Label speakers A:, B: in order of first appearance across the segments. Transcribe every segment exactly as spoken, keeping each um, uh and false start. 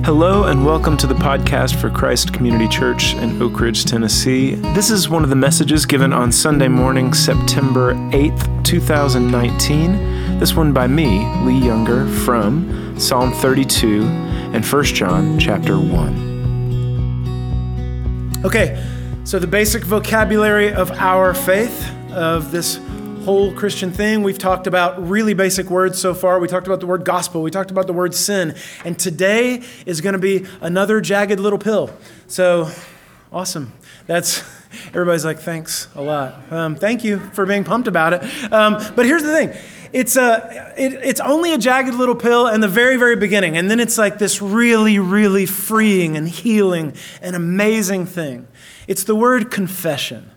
A: Hello and welcome to the podcast for Christ Community Church in Oak Ridge, Tennessee. This is one of the messages given on Sunday morning, September eighth, twenty nineteen. This one by me, Lee Younger, from Psalm thirty-two and First John chapter one. Okay, so the basic vocabulary of our faith, of this whole Christian thing. We've talked about really basic words so far. We talked about the word gospel. We talked about the word sin. And today is going to be another jagged little pill. So awesome. That's, everybody's like, thanks a lot. Um, thank you for being pumped about it. Um, but here's the thing. It's a, it, it's only a jagged little pill in the very, very beginning. And then it's like this really, really freeing and healing and amazing thing. It's the word confession.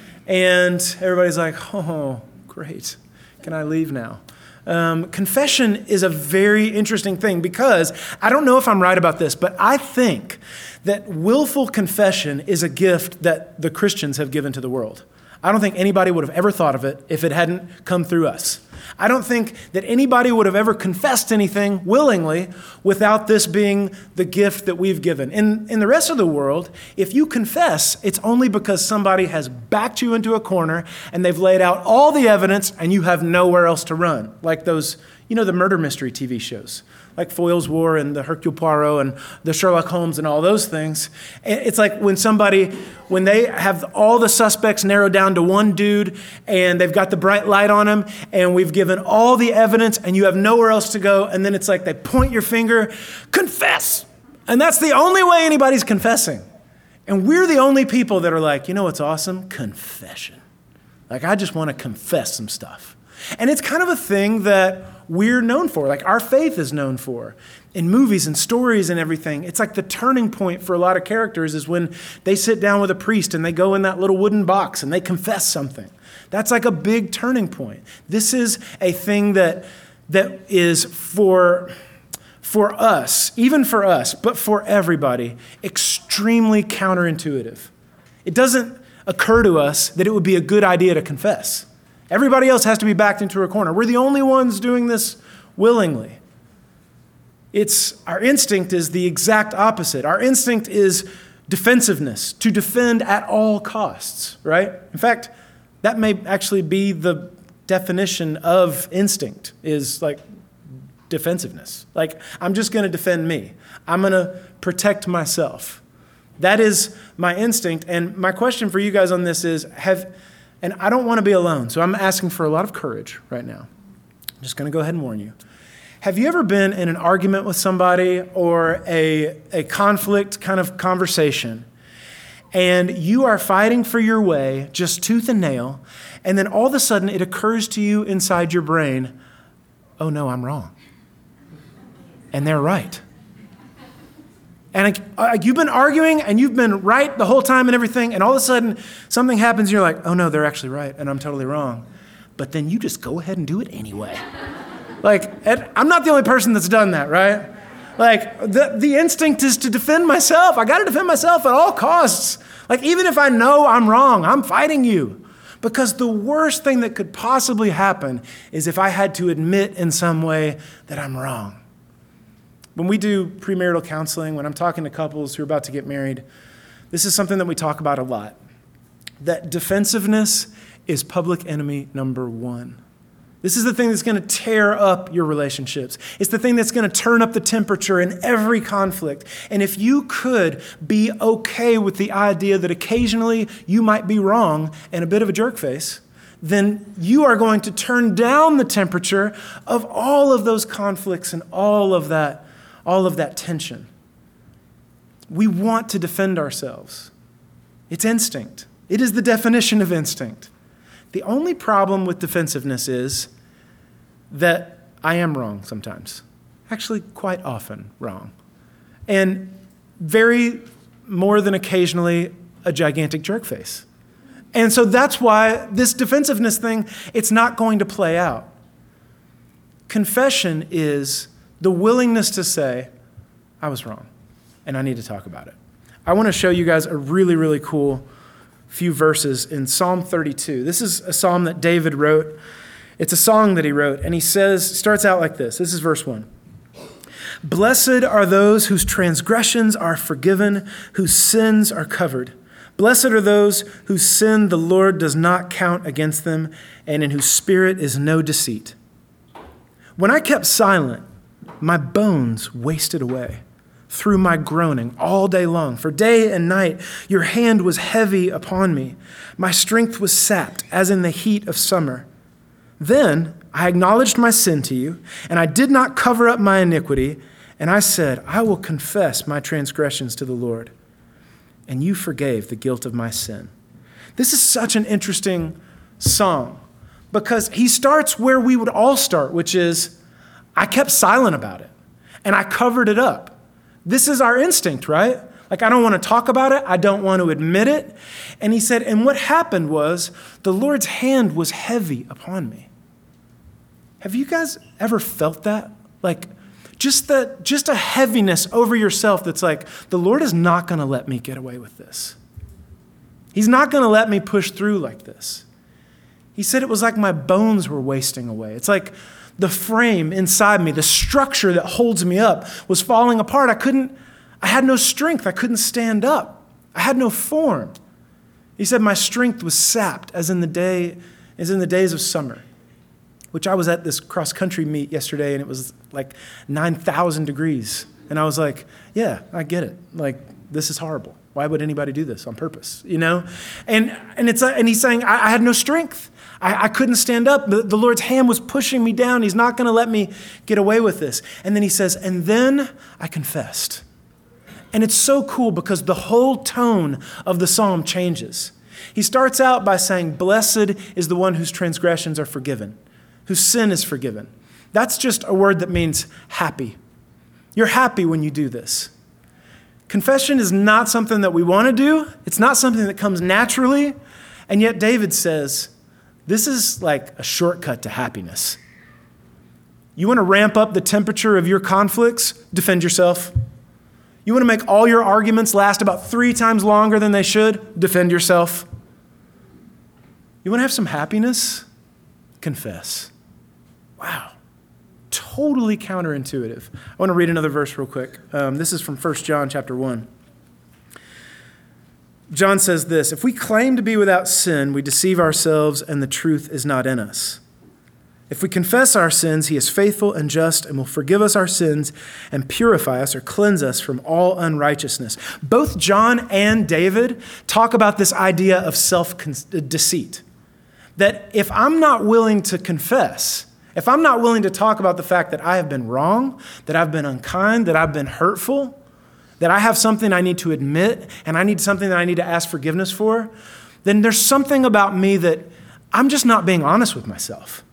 A: And everybody's like, oh, great. Can I leave now? Um, confession is a very interesting thing because I don't know if I'm right about this, but I think that willful confession is a gift that the Christians have given to the world. I don't think anybody would have ever thought of it if it hadn't come through us. I don't think that anybody would have ever confessed anything willingly without this being the gift that we've given. In, in the rest of the world, if you confess, it's only because somebody has backed you into a corner and they've laid out all the evidence and you have nowhere else to run. Like those, you know, the murder mystery T V shows, like Foyle's War and the Hercule Poirot and the Sherlock Holmes and all those things. It's like when somebody, when they have all the suspects narrowed down to one dude and they've got the bright light on him and we've given all the evidence and you have nowhere else to go, and then it's like they point your finger, confess. And that's the only way anybody's confessing. And we're the only people that are like, you know what's awesome? Confession. Like, I just want to confess some stuff. And it's kind of a thing that we're known for, like our faith is known for. In movies and stories and everything, it's like the turning point for a lot of characters is when they sit down with a priest and they go in that little wooden box and they confess something. That's like a big turning point. This is a thing that that is for, for us, even for us, but for everybody, extremely counterintuitive. It doesn't occur to us that it would be a good idea to confess. Everybody else has to be backed into a corner. We're the only ones doing this willingly. It's our instinct is the exact opposite. Our instinct is defensiveness, to defend at all costs, right? In fact, that may actually be the definition of instinct, is like defensiveness. Like, I'm just going to defend me. I'm going to protect myself. That is my instinct. And my question for you guys on this is, have And I don't want to be alone, so I'm asking for a lot of courage right now. I'm just going to go ahead and warn you. Have you ever been in an argument with somebody or a, a conflict kind of conversation, and you are fighting for your way, just tooth and nail, and then all of a sudden it occurs to you inside your brain, oh no, I'm wrong. And they're right. And uh, you've been arguing and you've been right the whole time and everything, and all of a sudden something happens and you're like, oh no, they're actually right and I'm totally wrong. But then you just go ahead and do it anyway. Like, I'm not the only person that's done that, right? Like, the, the instinct is to defend myself. I got to defend myself at all costs. Like, even if I know I'm wrong, I'm fighting you. Because the worst thing that could possibly happen is if I had to admit in some way that I'm wrong. When we do premarital counseling, when I'm talking to couples who are about to get married, this is something that we talk about a lot. That defensiveness is public enemy number one. This is the thing that's going to tear up your relationships. It's the thing that's going to turn up the temperature in every conflict. And if you could be okay with the idea that occasionally you might be wrong and a bit of a jerk face, then you are going to turn down the temperature of all of those conflicts and all of that all of that tension. We want to defend ourselves. It's instinct. It is the definition of instinct. The only problem with defensiveness is that I am wrong sometimes. Actually, quite often wrong. And very more than occasionally a gigantic jerk face. And so that's why this defensiveness thing, it's not going to play out. Confession is the willingness to say, I was wrong, and I need to talk about it. I want to show you guys a really, really cool few verses in Psalm thirty-two. This is a psalm that David wrote. It's a song that he wrote, and he says, starts out like this. This is verse one. Blessed are those whose transgressions are forgiven, whose sins are covered. Blessed are those whose sin the Lord does not count against them, and in whose spirit is no deceit. When I kept silent, my bones wasted away through my groaning all day long. For day and night your hand was heavy upon me. My strength was sapped as in the heat of summer. Then I acknowledged my sin to you, and I did not cover up my iniquity. And I said, I will confess my transgressions to the Lord. And you forgave the guilt of my sin. This is such an interesting song because he starts where we would all start, which is, I kept silent about it and I covered it up. This is our instinct, right? Like, I don't want to talk about it. I don't want to admit it. And he said, and what happened was the Lord's hand was heavy upon me. Have you guys ever felt that? Like, Just the, just a heaviness over yourself that's like, the Lord is not going to let me get away with this. He's not going to let me push through like this. He said it was like my bones were wasting away. It's like the frame inside me, the structure that holds me up was falling apart. I couldn't, I had no strength. I couldn't stand up. I had no form. He said my strength was sapped as in the day, as in the days of summer. Which I was at this cross-country meet yesterday, and it was like nine thousand degrees. And I was like, yeah, I get it. Like, this is horrible. Why would anybody do this on purpose, you know? And and it's and he's saying, I, I had no strength. I, I couldn't stand up. The, the Lord's hand was pushing me down. He's not going to let me get away with this. And then he says, and then I confessed. And it's so cool because the whole tone of the psalm changes. He starts out by saying, blessed is the one whose transgressions are forgiven, whose sin is forgiven. That's just a word that means happy. You're happy when you do this. Confession is not something that we want to do. It's not something that comes naturally. And yet David says, this is like a shortcut to happiness. You want to ramp up the temperature of your conflicts? Defend yourself. You want to make all your arguments last about three times longer than they should? Defend yourself. You want to have some happiness? Confess. Wow. Totally counterintuitive. I want to read another verse real quick. Um, this is from First John chapter one. John says this, if we claim to be without sin, we deceive ourselves and the truth is not in us. If we confess our sins, he is faithful and just and will forgive us our sins and purify us or cleanse us from all unrighteousness. Both John and David talk about this idea of self-deceit. That if I'm not willing to confess, if I'm not willing to talk about the fact that I have been wrong, that I've been unkind, that I've been hurtful, that I have something I need to admit and I need something that I need to ask forgiveness for, then there's something about me that I'm just not being honest with myself.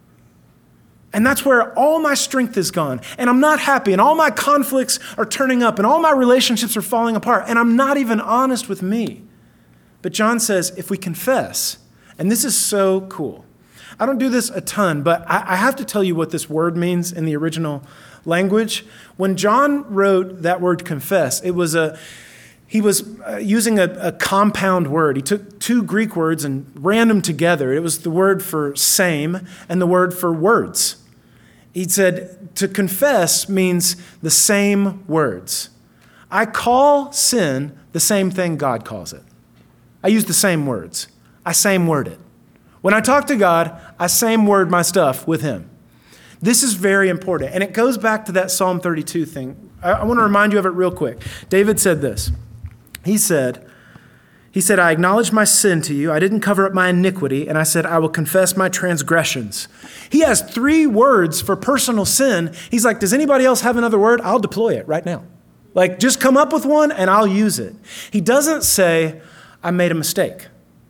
A: And that's where all my strength is gone. And I'm not happy and all my conflicts are turning up and all my relationships are falling apart and I'm not even honest with me. But John says if we confess, and this is so cool. I don't do this a ton, but I, I have to tell you what this word means in the original language. When John wrote that word confess, it was a he was uh, using a, a compound word. He took two Greek words and ran them together. It was the word for same and the word for words. He said to confess means the same words. I call sin the same thing God calls it. I use the same words. I same word it. When I talk to God, I same word my stuff with him. This is very important. And it goes back to that Psalm thirty-two thing. I, I want to remind you of it real quick. David said this. He said, he said, I acknowledge my sin to you. I didn't cover up my iniquity. And I said, I will confess my transgressions. He has three words for personal sin. He's like, does anybody else have another word? I'll deploy it right now. Like, just come up with one and I'll use it. He doesn't say, I made a mistake.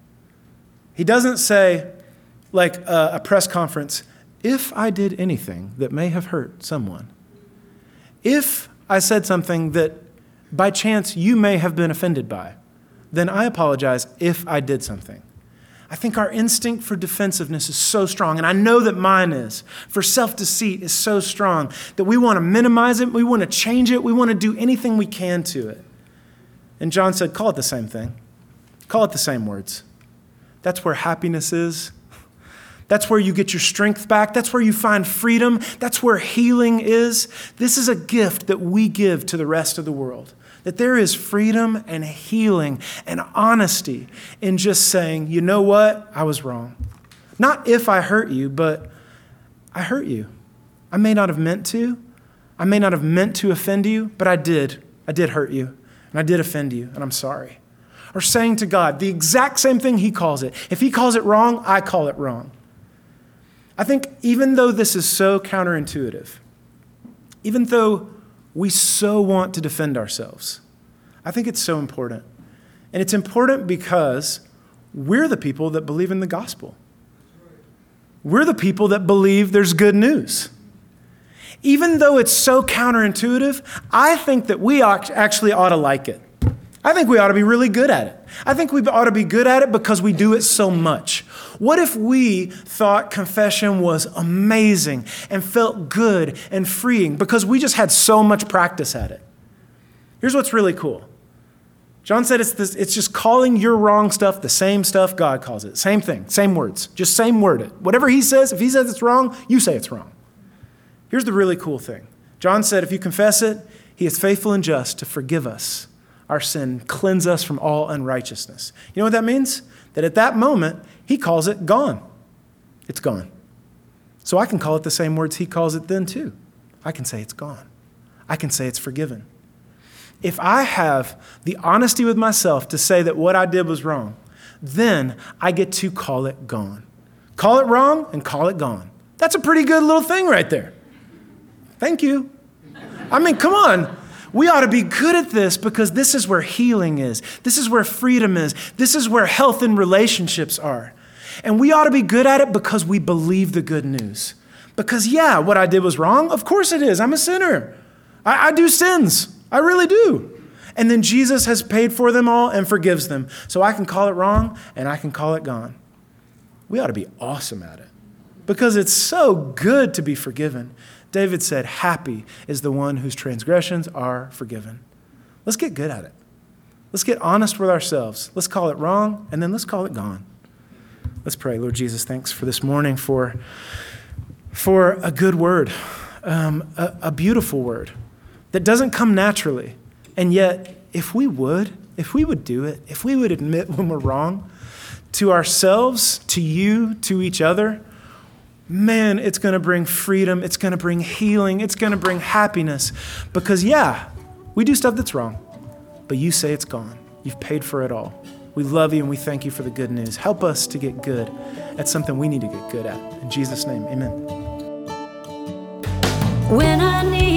A: He doesn't say, like a, a press conference, if I did anything that may have hurt someone, if I said something that by chance you may have been offended by, then I apologize if I did something. I think our instinct for defensiveness is so strong, and I know that mine is, for self-deceit is so strong that we want to minimize it, we want to change it, we want to do anything we can to it. And John said, call it the same thing. Call it the same words. That's where happiness is. That's where you get your strength back. That's where you find freedom. That's where healing is. This is a gift that we give to the rest of the world. That there is freedom and healing and honesty in just saying, you know what? I was wrong. Not if I hurt you, but I hurt you. I may not have meant to. I may not have meant to offend you, but I did. I did hurt you, and I did offend you, and I'm sorry. Or saying to God the exact same thing he calls it. If he calls it wrong, I call it wrong. I think even though this is so counterintuitive, even though we so want to defend ourselves, I think it's so important. And it's important because we're the people that believe in the gospel. We're the people that believe there's good news. Even though it's so counterintuitive, I think that we actually ought to like it. I think we ought to be really good at it. I think we ought to be good at it because we do it so much. What if we thought confession was amazing and felt good and freeing because we just had so much practice at it? Here's what's really cool. John said it's this, it's just calling your wrong stuff the same stuff God calls it. Same thing, same words, just same word it. Whatever he says, if he says it's wrong, you say it's wrong. Here's the really cool thing. John said if you confess it, he is faithful and just to forgive us our sin, cleanse us from all unrighteousness. You know what that means? That at that moment, he calls it gone. It's gone. So I can call it the same words he calls it then too. I can say it's gone. I can say it's forgiven. If I have the honesty with myself to say that what I did was wrong, then I get to call it gone. Call it wrong and call it gone. That's a pretty good little thing right there. Thank you. I mean, come on. We ought to be good at this because this is where healing is. This is where freedom is. This is where health and relationships are. And we ought to be good at it because we believe the good news. Because, yeah, what I did was wrong. Of course it is. I'm a sinner. I, I do sins. I really do. And then Jesus has paid for them all and forgives them. So I can call it wrong and I can call it gone. We ought to be awesome at it because it's so good to be forgiven. David said, happy is the one whose transgressions are forgiven. Let's get good at it. Let's get honest with ourselves. Let's call it wrong, and then let's call it gone. Let's pray. Lord Jesus, thanks for this morning, for, for a good word, um, a, a beautiful word that doesn't come naturally. And yet, if we would, if we would do it, if we would admit when we're wrong to ourselves, to you, to each other, man, it's going to bring freedom. It's going to bring healing. It's going to bring happiness. Because, yeah, we do stuff that's wrong, but you say it's gone. You've paid for it all. We love you and we thank you for the good news. Help us to get good at something we need to get good at. In Jesus' name, amen. When I need